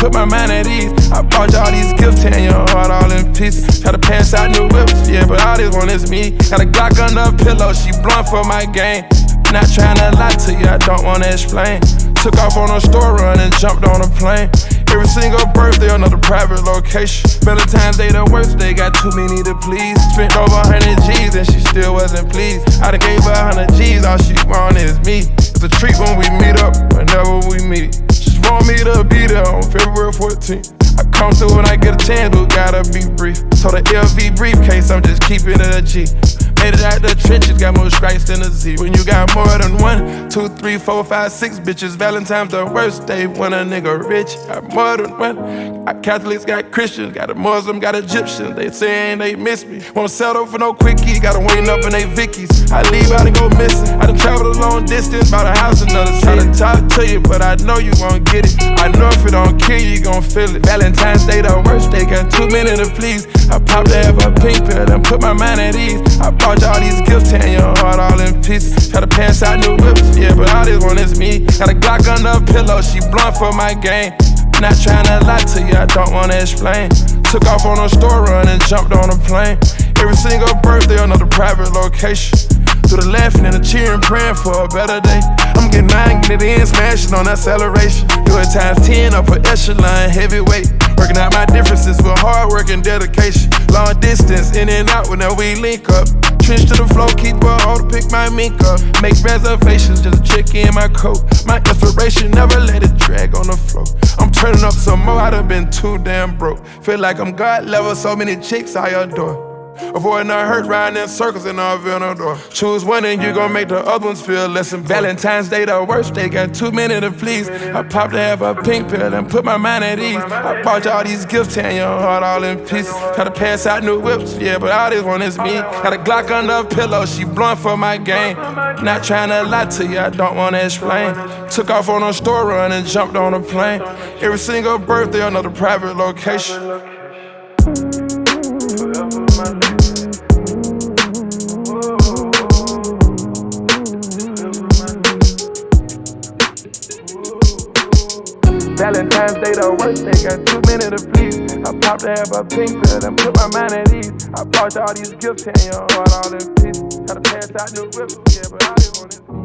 put my mind at ease. I bought you all these gifts, tearing your heart all in pieces. Try to pass out new whips, yeah, but all this one is me. Got a Glock under a pillow, she blunt for my game. Not trying to lie to you, I don't wanna explain. Took off on a store run and jumped on a plane. Every single birthday, another private location. Valentine's Day, the worst day, got too many to please. Spent over 100 G's and she still wasn't pleased. I done gave her 100 G's, all she want is me. It's a treat when we meet up, whenever we meet. She want me to be there on February 14th. I come through when I get a chance, but gotta be brief. So the LV briefcase, I'm just keeping it a G. Made it out the trenches, got more stripes than a Z. When you got more than 1, 2, 3, 4, 5, 6 bitches, Valentine's the worst day when a nigga rich. Got more than 1. Got Catholics, got Christians, got a Muslim, got Egyptians. They saying they miss me. Won't settle for no quickie, got 'em waiting up in they Vickies. I leave out and go missing. I done traveled a long distance, bought a house another city. Try to talk to you, but I know you won't get it. I know if it don't kill you, you gon' feel it. Valentine's Day, the worst day, got too many to please. I popped to have a pink pill, then put my mind at ease. I bought you all these gifts, tearing your heart all in pieces. Try to pass out new whips, yeah, but all this one is me. Got a Glock under a pillow, she blunt for my game. Not trying to lie to you, I don't wanna explain. Took off on a store run and jumped on a plane. Every single birthday, another private location. To the laughing and the cheering, praying for a better day. I'm getting mine, getting it in, smashing on acceleration. Do it times 10, upper echelon, heavyweight. Working out my differences with hard work and dedication. Long distance, in and out whenever we link up. Trench to the floor, keep her on to pick my mink up. Make reservations, just check in my coat. My inspiration, never let it drag on the floor. I'm turning up some more, I done been too damn broke. Feel like I'm God level, so many chicks I adore. Avoiding the hurt, riding in circles in our Venador. Choose one and you gon' make the other ones feel less important. Valentine's Day, the worst day, got too many to please. I popped to have a pink pill and put my mind at ease. I bought you all these gifts, tearing your heart all in pieces. Try to pass out new whips, yeah, but all this one is me. Got a Glock under a pillow, she blunt for my game. Not trying to lie to you, I don't wanna explain. Took off on a store run and jumped on a plane. Every single birthday, another private location. Valentine's Day, the worst day, got too many to please. I popped to have a pink pill and put my mind at ease. I bought you all these gifts, tearing your heart all in pieces. Try to pass out new whips, yeah, but all this one is